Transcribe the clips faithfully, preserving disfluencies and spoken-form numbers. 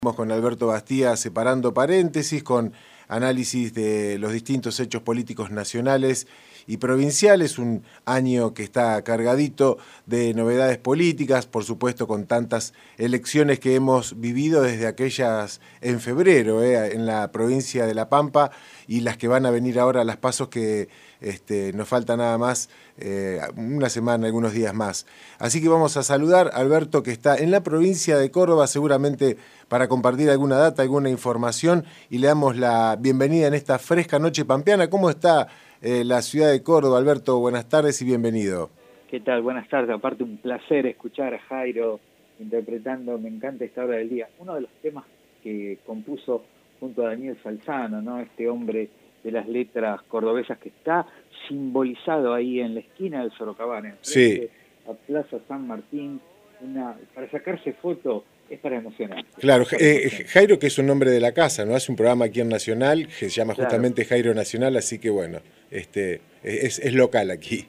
Estamos con Alberto Bastía separando paréntesis, con análisis de los distintos hechos políticos nacionales y provinciales, un año que está cargadito de novedades políticas, por supuesto con tantas elecciones que hemos vivido desde aquellas en febrero eh, en la provincia de La Pampa y las que van a venir ahora, las pasos que este, nos falta nada más eh, una semana, algunos días más. Así que vamos a saludar a Alberto, que está en la provincia de Córdoba, seguramente para compartir alguna data, alguna información, y le damos la bienvenida en esta fresca noche pampeana. ¿Cómo está eh, la ciudad de Córdoba, Alberto? Buenas tardes y bienvenido. ¿Qué tal? Buenas tardes. Aparte, un placer escuchar a Jairo interpretando, me encanta esta hora del día. Uno de los temas que compuso junto a Daniel Salzano, ¿no? Este hombre de las letras cordobesas que está simbolizado ahí en la esquina del Sorocabana, sí, a Plaza San Martín, una, para sacarse foto. Es para emocionar. Claro, eh, Jairo, que es un nombre de la casa, ¿no? Hace un programa aquí en Nacional que se llama Claro. justamente Jairo Nacional, así que bueno, este es, es local aquí.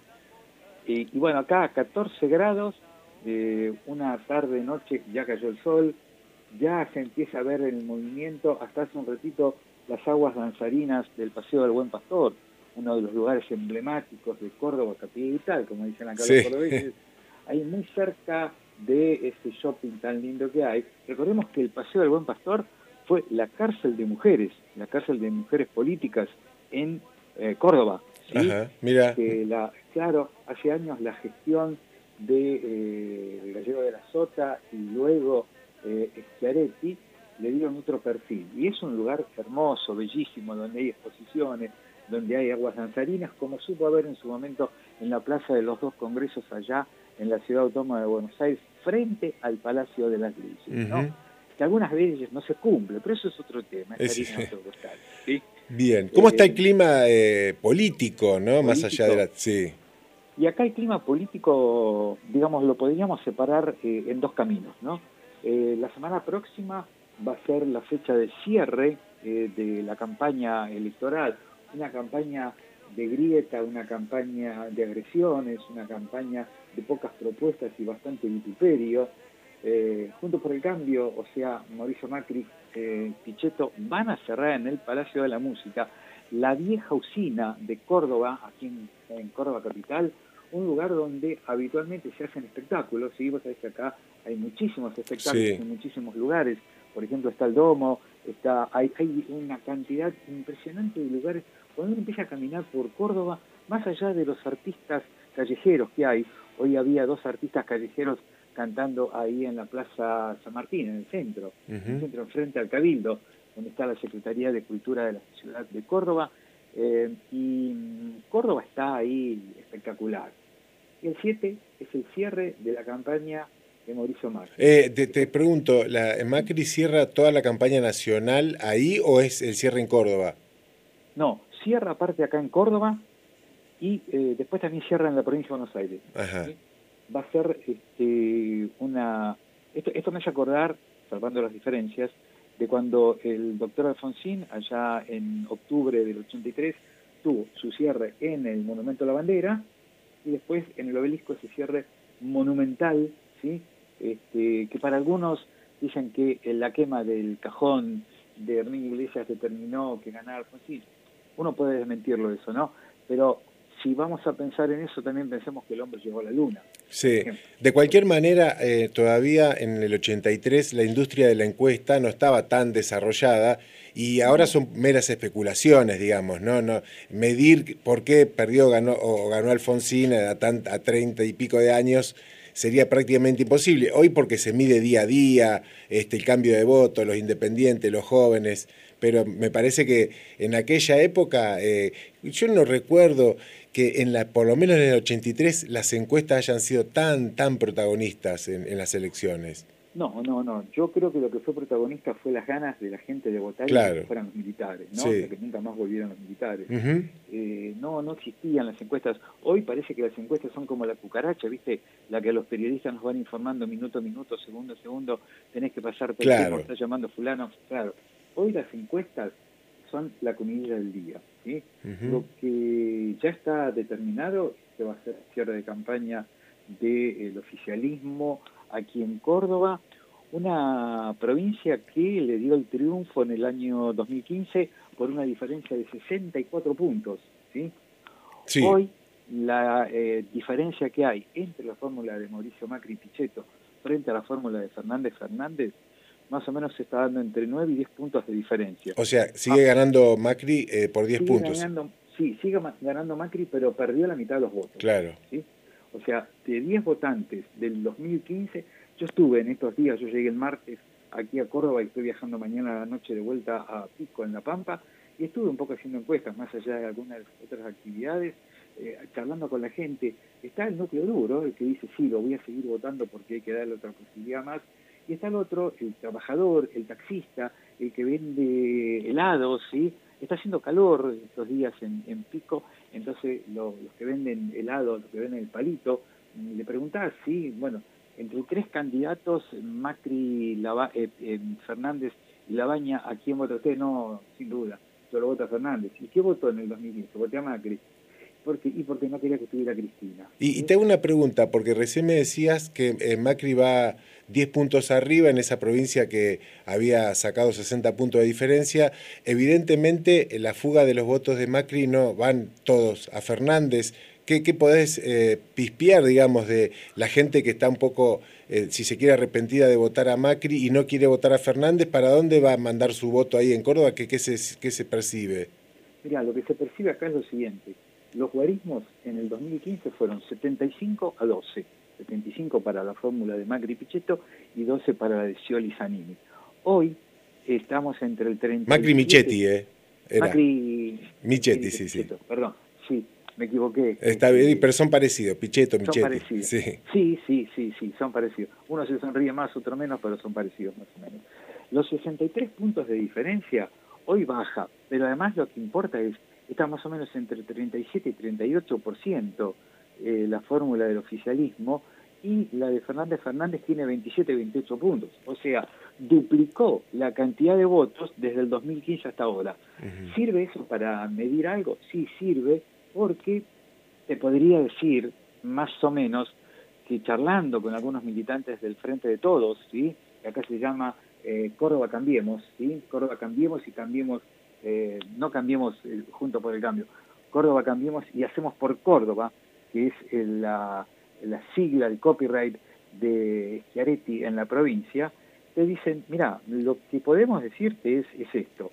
Y, y bueno, acá a catorce grados, eh, una tarde, noche, ya cayó el sol, ya se empieza a ver el movimiento, hasta hace un ratito las aguas danzarinas del Paseo del Buen Pastor, uno de los lugares emblemáticos de Córdoba capital, como dicen acá sí. Los cordobeses, ahí muy cerca de ese shopping tan lindo que hay. Recordemos que el Paseo del Buen Pastor fue la cárcel de mujeres, la cárcel de mujeres políticas en eh, Córdoba. ¿Sí? Ajá, mira. Que la, claro, hace años la gestión de eh, Gallego de la Sota y luego eh, Schiaretti le dieron otro perfil. Y es un lugar hermoso, bellísimo, donde hay exposiciones, donde hay aguas danzarinas, como supo haber en su momento en la Plaza de los Dos Congresos allá en la Ciudad Autónoma de Buenos Aires, frente al Palacio de las Leyes, ¿no? Uh-huh. Que algunas veces no se cumple, pero eso es otro tema, es es, otro costal, ¿sí? Bien, ¿cómo está el eh, clima eh, político, no? Político. Más allá de la... Sí. Y acá el clima político, digamos, lo podríamos separar eh, en dos caminos, ¿no? Eh, la semana próxima va a ser la fecha de cierre eh, de la campaña electoral, una campaña de grieta, una campaña de agresiones, una campaña de pocas propuestas y bastante vituperio. Eh, Juntos por el Cambio, o sea, Mauricio Macri, eh, Pichetto, van a cerrar en el Palacio de la Música la vieja usina de Córdoba, aquí en, en Córdoba capital, un lugar donde habitualmente se hacen espectáculos, ¿sí? Vos sabés que acá hay muchísimos espectáculos sí. En muchísimos lugares, por ejemplo está el Domo, está, hay, hay una cantidad impresionante de lugares. Cuando uno empieza a caminar por Córdoba, más allá de los artistas callejeros que hay, hoy había dos artistas callejeros cantando ahí en la Plaza San Martín, en el centro, uh-huh. En el centro frente al Cabildo, donde está la Secretaría de Cultura de la ciudad de Córdoba, eh, y Córdoba está ahí espectacular. Y el siete es el cierre de la campaña de Mauricio Macri. Eh, te, te pregunto, ¿la, ¿Macri cierra toda la campaña nacional ahí o es el cierre en Córdoba? No, cierra parte acá en Córdoba y eh, después también cierra en la provincia de Buenos Aires. Ajá. ¿Sí? Va a ser este, una... Esto, esto me hace acordar, salvando las diferencias, de cuando el doctor Alfonsín, allá en octubre del ochenta y tres, tuvo su cierre en el Monumento a la Bandera y después en el Obelisco ese cierre monumental, ¿sí? Este, que para algunos dicen que la quema del cajón de Hernán Iglesias determinó que ganara Alfonsín. Uno puede desmentirlo eso, ¿no? Pero si vamos a pensar en eso, también pensemos que el hombre llegó a la luna. Sí, de cualquier manera, eh, todavía en el ochenta y tres la industria de la encuesta no estaba tan desarrollada y ahora son meras especulaciones, digamos, ¿no? no medir por qué perdió ganó, o ganó Alfonsín a, tan, a treinta y pico de años sería prácticamente imposible. Hoy porque se mide día a día este, el cambio de voto, los independientes, los jóvenes, pero me parece que en aquella época, eh, yo no recuerdo que en la, por lo menos en el ochenta y tres las encuestas hayan sido tan, tan protagonistas en, en las elecciones. No, no, no. Yo creo que lo que fue protagonista fue las ganas de la gente de votar claro. Y que fueran los militares, ¿no? Sí. O sea, que nunca más volvieron los militares. Uh-huh. eh, no, no existían las encuestas. Hoy parece que las encuestas son como la cucaracha, ¿viste? La que los periodistas nos van informando minuto a minuto, segundo a segundo. Tenés que pasarte claro. el tiempo, está llamando fulano. Claro. Hoy las encuestas son la comida del día, ¿sí? Uh-huh. Lo que ya está determinado es que va a ser cierre de campaña del oficialismo aquí en Córdoba, una provincia que le dio el triunfo en el año dos mil quince por una diferencia de sesenta y cuatro puntos, ¿sí? Sí. Hoy la eh, diferencia que hay entre la fórmula de Mauricio Macri y Pichetto frente a la fórmula de Fernández Fernández, más o menos se está dando entre nueve y diez puntos de diferencia. O sea, sigue ah, ganando Macri eh, por diez sigue puntos. ganando, sí, sigue ganando Macri, pero perdió la mitad de los votos. Claro. ¿Sí? O sea, de diez votantes del dos mil quince, yo estuve en estos días, yo llegué el martes aquí a Córdoba y estoy viajando mañana a la noche de vuelta a Pico, en La Pampa, y estuve un poco haciendo encuestas, más allá de algunas otras actividades, eh, charlando con la gente. Está el núcleo duro, el que dice, sí, lo voy a seguir votando porque hay que darle otra posibilidad más, y está el otro, el trabajador, el taxista, el que vende helados, ¿sí? Está haciendo calor estos días en, en Pico, entonces lo, los que venden helado, los que venden el palito, le preguntaba, sí, bueno, entre tres candidatos, Macri, Lava, eh, eh, Fernández y Labaña, ¿a quién vota usted? No, sin duda, yo lo voto a Fernández. ¿Y qué votó en el dos mil quince? Voté a Macri. Porque, y porque no quería que estuviera Cristina. Y, ¿Sí? y te hago una pregunta, porque recién me decías que eh, Macri va diez puntos arriba en esa provincia que había sacado sesenta puntos de diferencia. Evidentemente, eh, la fuga de los votos de Macri no van todos a Fernández. ¿Qué, qué podés eh, pispear, digamos, de la gente que está un poco, eh, si se quiere, arrepentida de votar a Macri y no quiere votar a Fernández? ¿Para dónde va a mandar su voto ahí en Córdoba? ¿Qué, qué, se, qué se percibe? Mira, lo que se percibe acá es lo siguiente. Los guarismos en el dos mil quince fueron setenta y cinco a doce. setenta y cinco para la fórmula de Macri y Pichetto y doce para la de Scioli Zanini. Hoy estamos entre el treinta y siete... Macri Michetti, ¿eh? Era. Macri... Michetti, sí, sí. Pichetto, perdón, sí, me equivoqué. Está este, bien, pero son parecidos, Pichetto, Michetti. Son parecidos. Sí. sí, sí, sí, sí, son parecidos. Uno se sonríe más, otro menos, pero son parecidos más o menos. Los sesenta y tres puntos de diferencia hoy baja, pero además lo que importa es, está más o menos entre treinta y siete y treinta y ocho por ciento eh, la fórmula del oficialismo, y la de Fernández Fernández tiene veintisiete, veintiocho puntos. O sea, duplicó la cantidad de votos desde el dos mil quince hasta ahora. Uh-huh. ¿Sirve eso para medir algo? Sí, sirve, porque te podría decir, más o menos, que charlando con algunos militantes del Frente de Todos, ¿sí? Que acá se llama eh, Córdoba Cambiemos, ¿sí? Córdoba Cambiemos y cambiemos, eh, no cambiemos eh, junto por el cambio, Córdoba Cambiemos y hacemos por Córdoba, que es eh, la, la sigla, el copyright de Schiaretti en la provincia. Te dicen, mira, lo que podemos decirte es, es esto.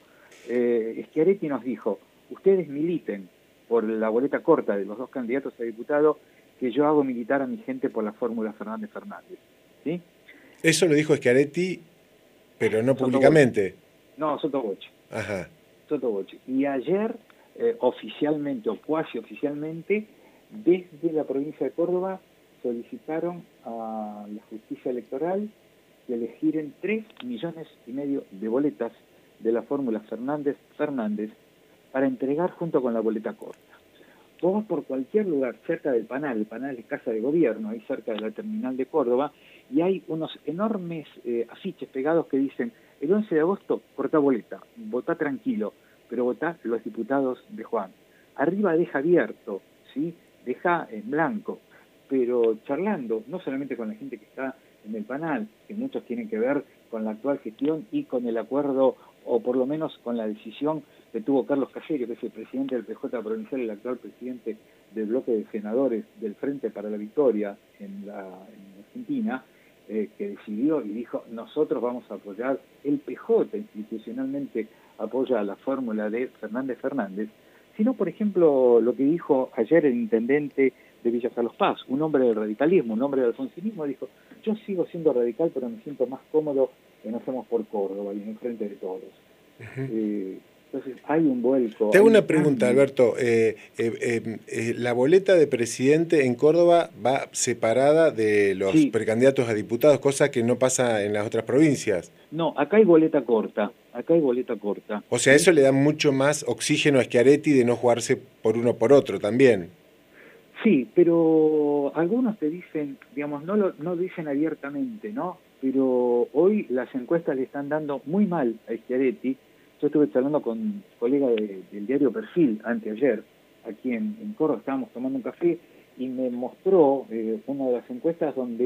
Eh, Schiaretti nos dijo, ustedes militen por la boleta corta de los dos candidatos a diputado, que yo hago militar a mi gente por la fórmula Fernández Fernández. ¿Sí? Eso lo dijo Schiaretti, pero no públicamente. No, Sottovoce. Ajá. Sottovoce. Y ayer, eh, oficialmente o cuasi oficialmente, desde la provincia de Córdoba solicitaron a la justicia electoral que elegiren tres millones y medio de boletas de la fórmula Fernández Fernández para entregar junto con la boleta corta. Vos vas por cualquier lugar cerca del Panal, el Panal es Casa de Gobierno, ahí cerca de la terminal de Córdoba, y hay unos enormes eh, afiches pegados que dicen, el once de agosto cortá boleta, votá tranquilo, pero votá los diputados de Juan. Arriba deja abierto, ¿sí? Deja en blanco, pero charlando, no solamente con la gente que está en el Panal, que muchos tienen que ver con la actual gestión y con el acuerdo, o por lo menos con la decisión que tuvo Carlos Caserio, que es el presidente del P J provincial, el actual presidente del bloque de senadores del Frente para la Victoria en, la, en Argentina, eh, que decidió y dijo, nosotros vamos a apoyar, el P J institucionalmente apoya la fórmula de Fernández Fernández, sino, por ejemplo, lo que dijo ayer el intendente de Villa Carlos Paz, un hombre del radicalismo, un hombre del alfonsinismo, dijo, yo sigo siendo radical, pero me siento más cómodo en Hacemos por Córdoba y en el Frente de Todos. Uh-huh. eh, Entonces hay un vuelco. Te hago una pregunta, cambio. Alberto. Eh, eh, eh, eh, ¿La boleta de presidente en Córdoba va separada de los sí. precandidatos a diputados, cosa que no pasa en las otras provincias? No, acá hay boleta corta. Acá hay boleta corta. O sea, ¿sí? Eso le da mucho más oxígeno a Schiaretti de no jugarse por uno por otro también. Sí, pero algunos te dicen, digamos, no lo no dicen abiertamente, ¿no? Pero hoy las encuestas le están dando muy mal a Schiaretti. Yo estuve charlando con un colega de, del diario Perfil anteayer, aquí en, en Córdoba, estábamos tomando un café, y me mostró eh, una de las encuestas donde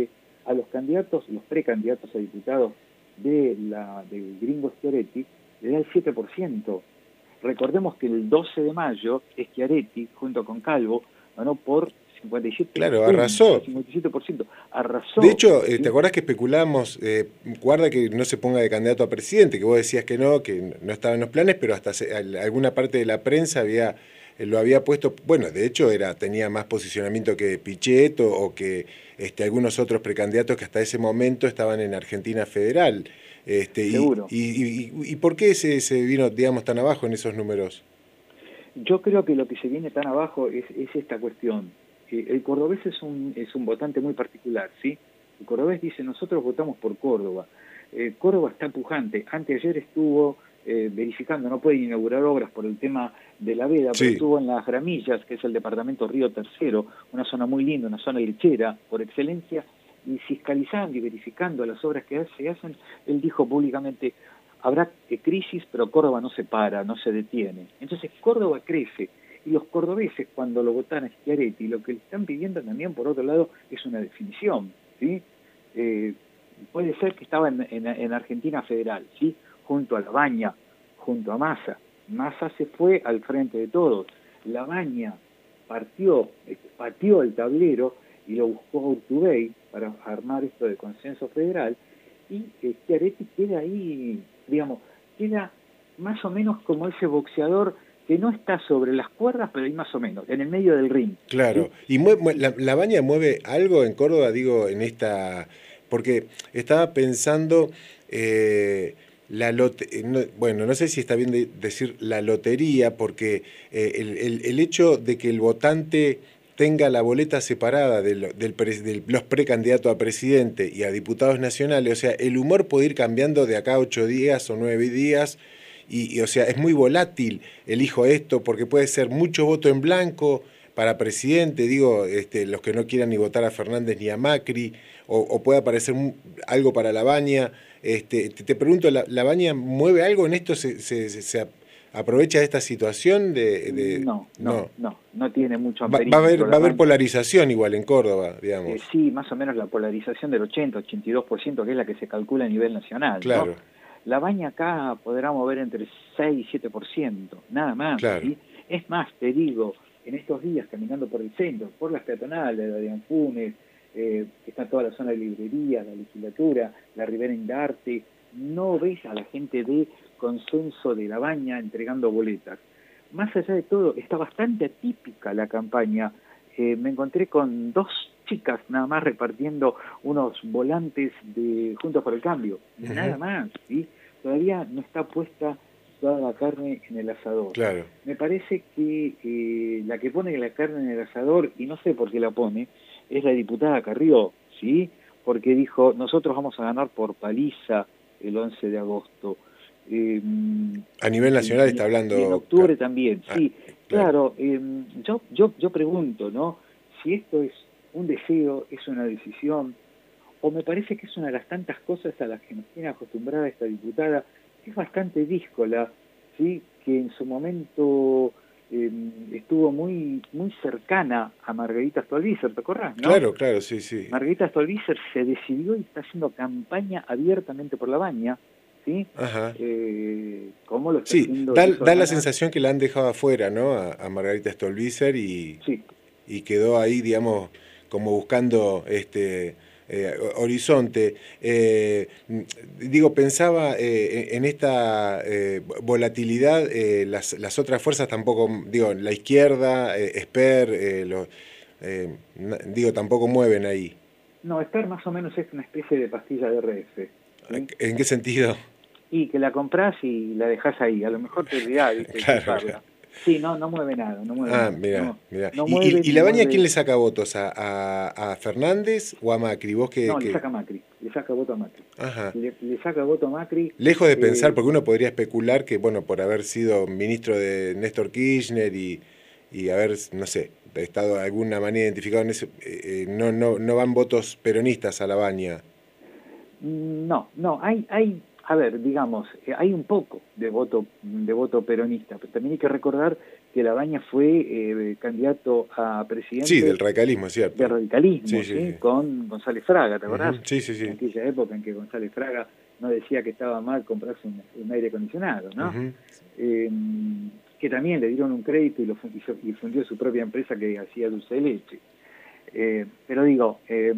a los candidatos, los precandidatos a diputados de la, del gringo Schiaretti, le da el siete por ciento. Recordemos que el doce de mayo Schiaretti, junto con Calvo, ganó por cincuenta y siete por ciento. Claro, arrasó. cincuenta y siete por ciento. Arrasó. De hecho, eh, ¿sí? ¿te acordás que especulábamos, eh, guarda que no se ponga de candidato a presidente, que vos decías que no, que no estaba en los planes, pero hasta se, alguna parte de la prensa había eh, lo había puesto, bueno, de hecho era tenía más posicionamiento que Pichetto o que este, algunos otros precandidatos que hasta ese momento estaban en Argentina Federal. Este, Seguro. Y, y, y, ¿Y por qué se, se vino, digamos, tan abajo en esos números? Yo creo que lo que se viene tan abajo es, es esta cuestión. Eh, el cordobés es un, es un votante muy particular, ¿sí? El cordobés dice, nosotros votamos por Córdoba. Eh, Córdoba está pujante. Anteayer estuvo eh, verificando, no puede inaugurar obras por el tema de la veda, Sí. pero estuvo en Las Gramillas, que es el departamento Río Tercero, una zona muy linda, una zona lechera por excelencia, y fiscalizando y verificando las obras que se hacen, él dijo públicamente, habrá crisis, pero Córdoba no se para, no se detiene. Entonces Córdoba crece, y los cordobeses cuando lo votan a Schiaretti, lo que le están pidiendo también, por otro lado, es una definición, ¿sí? Eh, puede ser que estaba en, en, en Argentina Federal, ¿sí? Junto a Labaña, junto a Massa. Massa se fue al frente de todos. Labaña partió, pateó el tablero y lo buscó a Urtubey para armar esto de consenso federal, y Schiaretti queda ahí, digamos, queda más o menos como ese boxeador que no está sobre las cuerdas, pero ahí más o menos, en el medio del ring. Claro. ¿Sí? ¿Y mueve, la, la Baña mueve algo en Córdoba, digo, en esta...? Porque estaba pensando, eh, la lote, no, bueno, no sé si está bien de decir la lotería, porque eh, el, el, el hecho de que el votante tenga la boleta separada de, lo, del pre, de los precandidatos a presidente y a diputados nacionales, o sea, el humor puede ir cambiando de acá a ocho días o nueve días, y, y o sea, es muy volátil, elijo esto, porque puede ser mucho voto en blanco para presidente, digo, este, los que no quieran ni votar a Fernández ni a Macri, o, o puede aparecer un, algo para Labaña. Este, te, te pregunto, ¿la, ¿Labaña mueve algo en esto? ¿Se, se, se aprovecha de esta situación? De, de... No, no, no, no, no tiene mucho va, va a haber Va a haber polarización igual en Córdoba, digamos. Eh, sí, más o menos la polarización del ochenta, ochenta y dos por ciento, que es la que se calcula a nivel nacional. Claro. ¿no? Labaña acá podrá mover entre seis y siete por ciento, nada más. Claro. ¿sí? Es más, te digo, en estos días caminando por el centro, por las peatonales, la de Anfunes, eh, está toda la zona de librería, la legislatura, la Ribera Indarte, no ves a la gente de consenso de Labaña entregando boletas. Más allá de todo, está bastante atípica la campaña. Eh, me encontré con dos chicas nada más repartiendo unos volantes de Juntos por el Cambio, uh-huh. nada más, ¿sí? Todavía no está puesta toda la carne en el asador. Claro. Me parece que eh, la que pone la carne en el asador, y no sé por qué la pone, es la diputada Carrió, ¿sí? Porque dijo, nosotros vamos a ganar por paliza el once de agosto. Eh, a nivel nacional y, está hablando... Y en octubre también, ah, sí. Claro, claro eh, yo, yo, yo pregunto, ¿no? Si esto es un deseo, es una decisión, o me parece que es una de las tantas cosas a las que nos tiene acostumbrada esta diputada, que es bastante díscola, ¿sí? Que en su momento eh, estuvo muy muy cercana a Margarita Stolbizer, ¿te acordás, no? Claro, claro, sí, sí. Margarita Stolbizer se decidió y está haciendo campaña abiertamente por Labaña, ¿sí? Ajá. Eh, ¿Cómo lo está sí, haciendo? da, da la sensación que la han dejado afuera, ¿no? A, a Margarita Stolbizer y, sí. y quedó ahí, digamos, como buscando este eh, horizonte. Eh, digo, pensaba eh, en esta eh, volatilidad, eh, las, las otras fuerzas tampoco, digo, la izquierda, eh, Esper, eh, los, eh, digo, tampoco mueven ahí. No, Esper más o menos es una especie de pastilla de R F. ¿sí? ¿En qué sentido? Y que la compras y la dejas ahí, a lo mejor te olvidás, ¿viste? Claro, claro. Sí, no, no mueve nada, no mueve ah, nada. Mirá, no, mirá. No ¿Y, mueve, y, y Labaña mueve... quién le saca votos? ¿A, a, a Fernández o a Macri? ¿Vos que, no, que... le saca a Macri, le saca voto a Macri. Ajá. Le, le saca voto a Macri. Lejos de eh... pensar, porque uno podría especular que, bueno, por haber sido ministro de Néstor Kirchner y, y haber, no sé, estado de alguna manera identificado en eso, eh, no, no, no van votos peronistas a Labaña. No, no, hay, hay, a ver, digamos, eh, hay un poco de voto de voto peronista, pero también hay que recordar que Labaña fue eh, candidato a presidente Sí, del radicalismo, es cierto. de radicalismo, Sí, ¿sí? sí, sí. Con González Fraga, ¿te acordás? Uh-huh. Sí, sí, En sí. aquella época en que González Fraga no decía que estaba mal comprarse un, un aire acondicionado, ¿no? Uh-huh. Eh, que también le dieron un crédito y, lo, y fundió su propia empresa que hacía dulce de leche. Eh, pero digo, eh,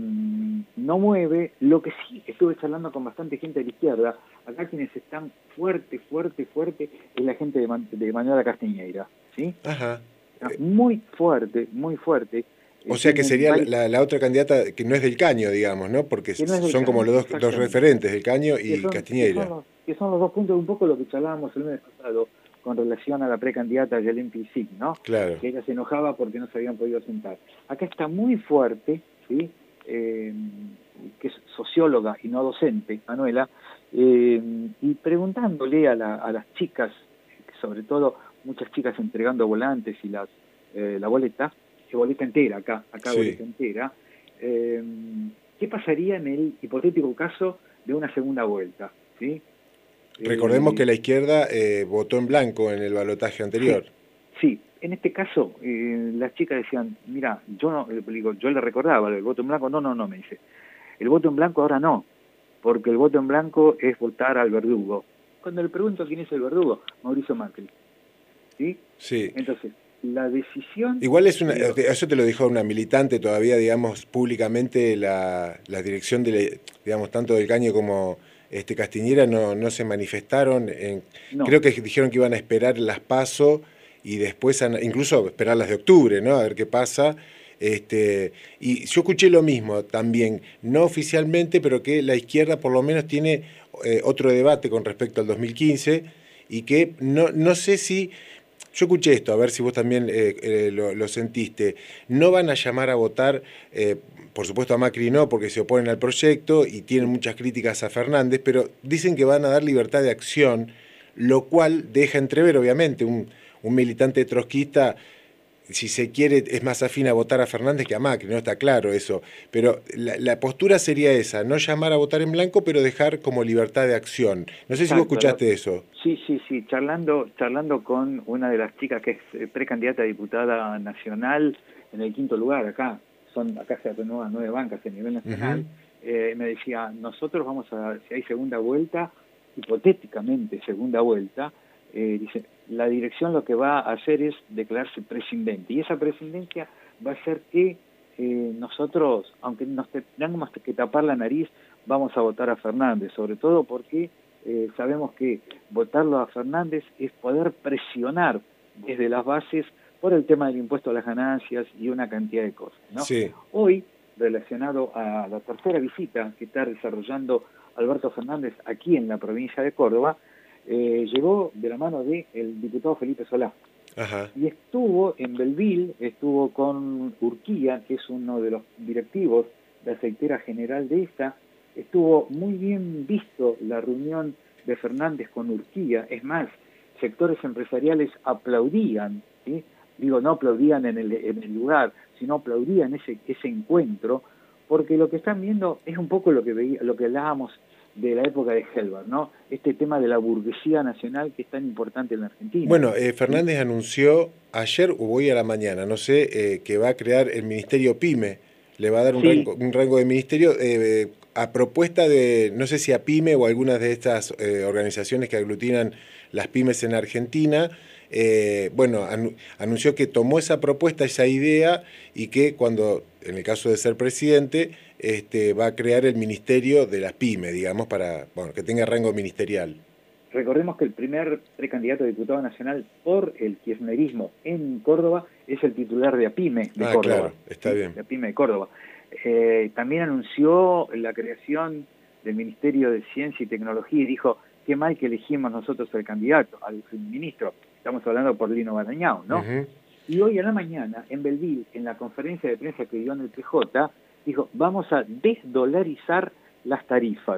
no mueve. Lo que sí estuve charlando con bastante gente de la izquierda, acá quienes están fuerte, fuerte, fuerte, es la gente de, Man, de Manuela Castañeira, ¿sí? Ajá. Muy fuerte, muy fuerte. Eh, O sea que sería varios, la, la otra candidata que no es del Caño, digamos, ¿no? Porque que no es del son como Caño, los dos, dos referentes, del Caño que y son, que son Castiñeira. los, que son los dos puntos, un poco lo que charlábamos el mes pasado con relación a la precandidata Yelén Pilsic, ¿no? Claro. Que ella se enojaba porque no se habían podido sentar. Acá está muy fuerte, ¿sí? Eh, que es socióloga y no docente, Manuela, eh, y preguntándole a, la, a las chicas, sobre todo muchas chicas entregando volantes y las eh, la boleta, que boleta entera acá, acá Sí. boleta entera, eh, ¿qué pasaría en el hipotético caso de una segunda vuelta? ¿Sí? Recordemos Eh, que la izquierda eh, votó en blanco en el balotaje anterior. Sí, sí. En este caso, eh, las chicas decían, mira, yo no, le digo, yo le recordaba el voto en blanco, no, no, no, me dice, el voto en blanco ahora no, porque el voto en blanco es votar al verdugo. Cuando le pregunto quién es el verdugo, Mauricio Macri. ¿Sí? Sí. Entonces, la decisión... Igual es una, lo... eso te lo dijo una militante todavía, digamos, públicamente la, la dirección de, digamos, tanto del Caño como este Castiñeira no, no se manifestaron. En, no. Creo que dijeron que iban a esperar las PASO y después, a, incluso esperar las de octubre, ¿no? A ver qué pasa. Este, y yo escuché lo mismo también, no oficialmente, pero que la izquierda por lo menos tiene eh, otro debate con respecto al dos mil quince y que no, no sé si... Yo escuché esto, a ver si vos también eh, eh, lo, lo sentiste. No van a llamar a votar, eh, por supuesto a Macri no, porque se oponen al proyecto y tienen muchas críticas a Fernández, pero dicen que van a dar libertad de acción, lo cual deja entrever, obviamente, un, un militante trotskista, si se quiere, es más afín a votar a Fernández que a Macri, no está claro eso. Pero la, la postura sería esa, no llamar a votar en blanco, pero dejar como libertad de acción. No sé Exacto, si vos escuchaste la, eso. Sí, sí, sí, charlando, charlando con una de las chicas que es precandidata a diputada nacional en el quinto lugar acá, son acá se renuevan nueve bancas a nivel nacional, uh-huh. eh, me decía, nosotros vamos a, si hay segunda vuelta, hipotéticamente segunda vuelta, eh, dice, la dirección lo que va a hacer es declararse presidente, y esa presidencia va a hacer que eh, nosotros, aunque nos tengamos que tapar la nariz, vamos a votar a Fernández, sobre todo porque eh, sabemos que votarlo a Fernández es poder presionar desde las bases por el tema del impuesto a las ganancias y una cantidad de cosas, ¿no? Sí. Hoy, relacionado a la tercera visita que está desarrollando Alberto Fernández aquí en la provincia de Córdoba, eh, llegó de la mano del diputado Felipe Solá. Ajá. Y estuvo en Belville, estuvo con Urquía, que es uno de los directivos de Aceitera General de esta. Estuvo muy bien visto la reunión de Fernández con Urquía, es más, sectores empresariales aplaudían, ¿sí? Digo, no aplaudían en el, en el lugar, sino aplaudían ese, ese encuentro, porque lo que están viendo es un poco lo que veía, lo que hablábamos de la época de Helber, ¿no? Este tema de la burguesía nacional que es tan importante en la Argentina. Bueno, eh, Fernández ¿sí? anunció ayer o hoy a la mañana, no sé, eh, que va a crear el Ministerio PYME, le va a dar un, sí. rango, un rango de ministerio eh, a propuesta de, no sé si a PYME o algunas de estas eh, organizaciones que aglutinan las pymes en Argentina. Eh, bueno, anu anunció que tomó esa propuesta, esa idea, y que cuando, en el caso de ser presidente, este, va a crear el Ministerio de las PYME, digamos, para bueno, que tenga rango ministerial. Recordemos que el primer precandidato a diputado nacional por el kirchnerismo en Córdoba es el titular de APYME de ah, Córdoba. Claro, está ¿sí? bien. De APYME de Córdoba. Eh, también anunció la creación del Ministerio de Ciencia y Tecnología y dijo, qué mal que elegimos nosotros al candidato, al ministro. Estamos hablando por Lino Barañao, ¿no? Uh-huh. Y hoy a la mañana, en Belville, en la conferencia de prensa que dio en el P J, dijo, vamos a desdolarizar las tarifas.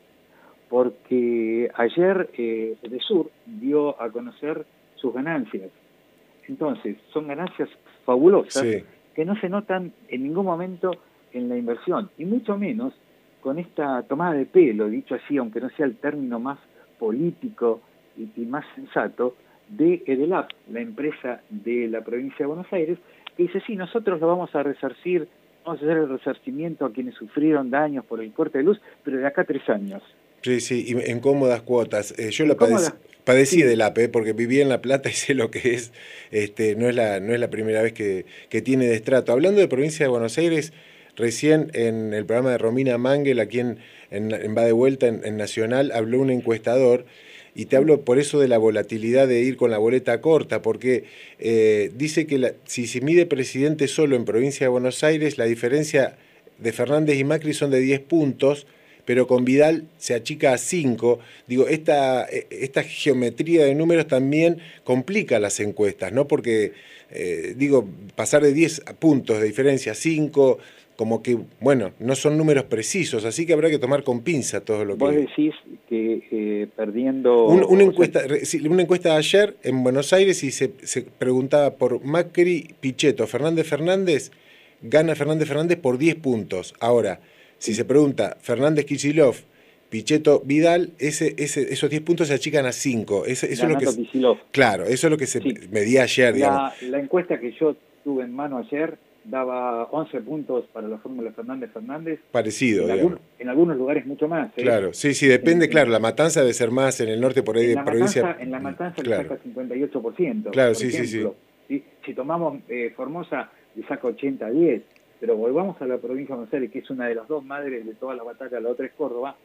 Porque ayer eh, Edesur dio a conocer sus ganancias. Entonces, son ganancias fabulosas sí. que no se notan en ningún momento en la inversión, y mucho menos con esta tomada de pelo, dicho así, aunque no sea el término más político y, y más sensato, de Edelap, la empresa de la provincia de Buenos Aires, que dice, sí, nosotros lo vamos a resarcir, vamos a hacer el resarcimiento a quienes sufrieron daños por el corte de luz, pero de acá a tres años. Sí, sí, y en cómodas cuotas. Eh, yo En lo padecí, cómodas, padecí sí. del A P E porque viví en La Plata y sé lo que es. Este, no es la, no es la primera vez que, que tiene destrato. Hablando de provincia de Buenos Aires, recién en el programa de Romina Mangel, aquí en, en, en Va de Vuelta, en, en Nacional, habló un encuestador. Y te hablo por eso de la volatilidad de ir con la boleta corta, porque eh, dice que la, si se mide presidente solo en provincia de Buenos Aires, la diferencia de Fernández y Macri son de diez puntos, pero con Vidal se achica a cinco. Digo, esta, esta geometría de números también complica las encuestas, ¿no? Porque, eh, digo, pasar de diez puntos de diferencia a cinco, como que, bueno, no son números precisos, así que habrá que tomar con pinza todo lo que... Vos decís que eh, perdiendo... Un, una, encuesta, o sea, una encuesta de ayer en Buenos Aires y se, se preguntaba por Macri, Pichetto, Fernández Fernández, gana Fernández Fernández por diez puntos. Ahora, si sí. se pregunta Fernández Kicillof, Pichetto Vidal, ese, ese, esos diez puntos se achican a cinco. Eso, eso es lo que es, claro, eso es lo que se sí. medía ayer, digamos. La, la encuesta que yo tuve en mano ayer daba once puntos para la fórmula Fernández Fernández. Parecido, en, algún, en algunos lugares mucho más. ¿eh? Claro, sí, sí, depende, en, claro, en, la Matanza debe ser más en el norte por ahí de la provincia. Matanza, en La Matanza claro. le saca cincuenta y ocho por ciento, claro, por sí, ejemplo. Sí, sí. Si tomamos eh, Formosa, le saca ochenta a diez. Pero volvamos a la provincia de Buenos Aires, que es una de las dos madres de toda la batalla, la otra es Córdoba.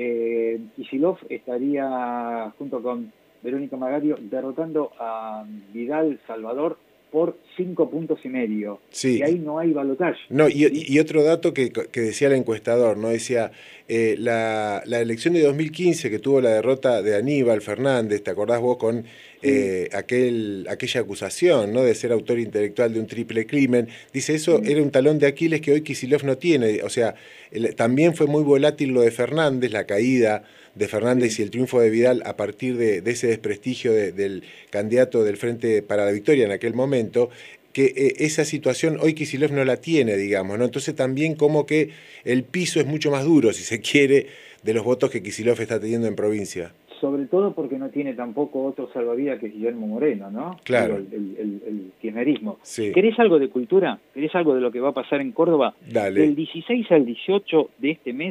Eh, Kicillof estaría, junto con Verónica Magario, derrotando a Vidal Salvador por cinco puntos y medio. Sí. Y ahí no hay balotaje. No, y, ¿sí? y otro dato que, que decía el encuestador, ¿no? Decía, eh, la, la elección de dos mil quince que tuvo la derrota de Aníbal Fernández, ¿te acordás vos con eh, sí. aquel, aquella acusación, ¿no? De ser autor intelectual de un triple crimen? Dice, eso sí. Era un talón de Aquiles que hoy Kicillof no tiene. O sea, el, también fue muy volátil lo de Fernández, la caída de Fernández sí. y el triunfo de Vidal a partir de, de ese desprestigio de, del candidato del Frente para la Victoria en aquel momento, que eh, esa situación hoy Kicillof no la tiene, digamos, ¿no? Entonces también como que el piso es mucho más duro, si se quiere, de los votos que Kicillof está teniendo en provincia. Sobre todo porque no tiene tampoco otro salvavidas que Guillermo Moreno, ¿no? Claro. El, el, el, el kirchnerismo. Sí. ¿Querés algo de cultura? ¿Querés algo de lo que va a pasar en Córdoba? Dale. Del dieciséis al dieciocho de este mes,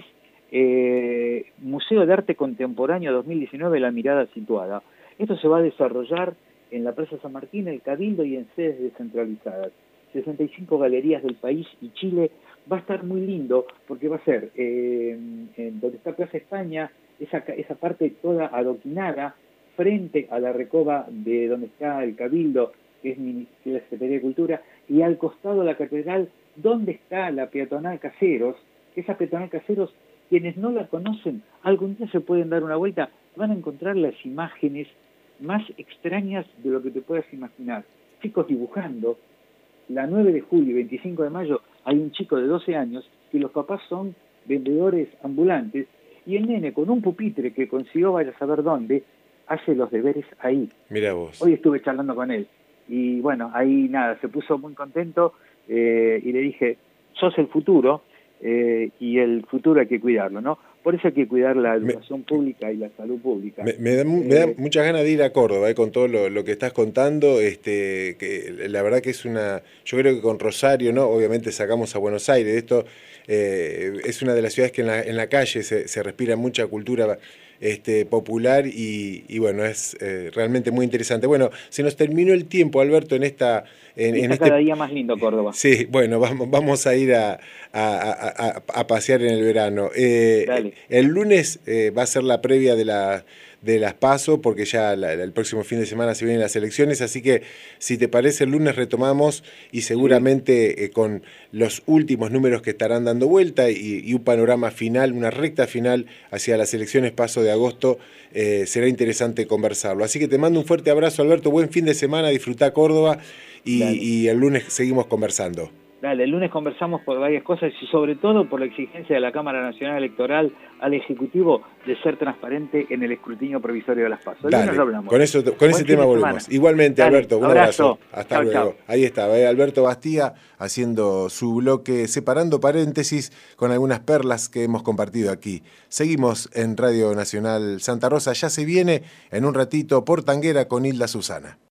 eh, Museo de Arte Contemporáneo dos mil diecinueve, La Mirada Situada. Esto se va a desarrollar en la Plaza San Martín, el Cabildo y en sedes descentralizadas. sesenta y cinco galerías del país y Chile. Va a estar muy lindo porque va a ser eh, en donde está Plaza España, esa, esa parte toda adoquinada, frente a la recoba de donde está el Cabildo, que es, que es la Secretaría de Cultura, y al costado de la catedral, donde está la peatonal Caseros. Esa peatonal Caseros, quienes no la conocen, algún día se pueden dar una vuelta, van a encontrar las imágenes más extrañas de lo que te puedas imaginar. Chicos dibujando. La nueve de julio y veinticinco de mayo hay un chico de doce años que los papás son vendedores ambulantes y el nene con un pupitre que consiguió vaya a saber dónde, hace los deberes ahí. Mira vos. Hoy estuve charlando con él y bueno, ahí nada, se puso muy contento eh, y le dije, sos el futuro eh, y el futuro hay que cuidarlo, ¿no? Por eso hay que cuidar la educación me, pública y la salud pública. Me, me, da, eh, me da muchas ganas de ir a Córdoba, eh, con todo lo, lo que estás contando. Este, que la verdad que es una... Yo creo que con Rosario, ¿no? Obviamente sacamos a Buenos Aires. Esto eh, es una de las ciudades que en la, en la calle se, se respira mucha cultura este, popular y, y bueno, es eh, realmente muy interesante. Bueno, se nos terminó el tiempo, Alberto, en esta... En, Está en este... cada día más lindo Córdoba. Sí, bueno, vamos, vamos a ir a, a, a, a pasear en el verano. Eh, Dale. El lunes eh, va a ser la previa de, la, de las PASO, porque ya la, el próximo fin de semana se vienen las elecciones, así que si te parece el lunes retomamos y seguramente sí. eh, con los últimos números que estarán dando vuelta y, y un panorama final, una recta final hacia las elecciones PASO de agosto, eh, será interesante conversarlo. Así que te mando un fuerte abrazo, Alberto, buen fin de semana, disfrutá Córdoba y, y el lunes seguimos conversando. Dale, el lunes conversamos por varias cosas y sobre todo por la exigencia de la Cámara Nacional Electoral al Ejecutivo de ser transparente en el escrutinio provisorio de las PASO. El Dale, lunes lo hablamos. con, eso, con ese tema volvemos. Igualmente, Dale, Alberto, un abrazo. abrazo. Hasta Chau, luego. chau. Ahí estaba, ¿eh? Alberto Bastía haciendo su bloque, separando paréntesis con algunas perlas que hemos compartido aquí. Seguimos en Radio Nacional Santa Rosa. Ya se viene en un ratito Portanguera con Hilda Susana.